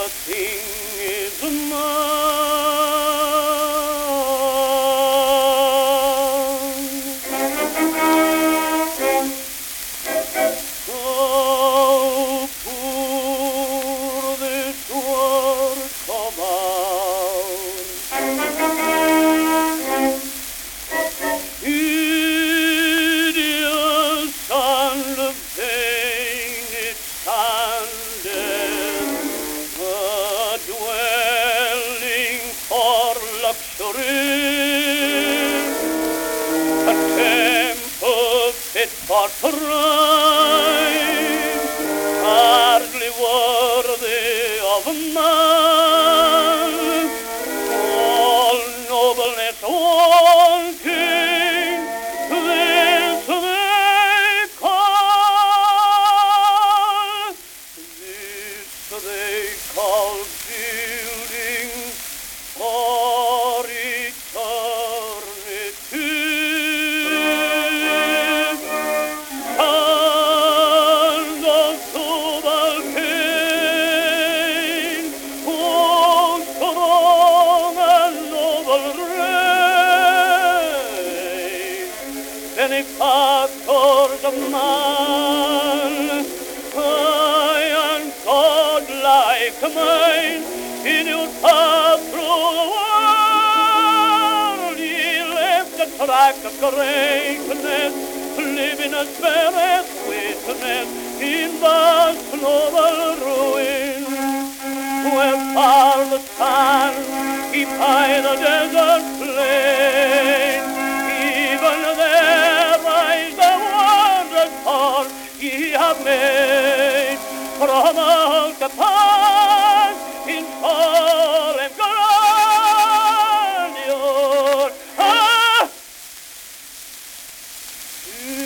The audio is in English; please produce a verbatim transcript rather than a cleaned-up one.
nothing is mine. So pour this world come out. Hideous and vain it standeth, a dwelling for luxury, a temple fit for pride, hardly worthy of a man, all nobleness wanting, this they call, this they call building for eternity. And the subaltern, oh, strong and noble race, benefactors of man, high and godlike mind, in your path through the world, ye left the track of greatness, living a spirit witness in vast noble ruin, where far the sun keep high the desert plain. Even there rise the wondrous fall ye have made from out the past in solemn grandeur. Ah!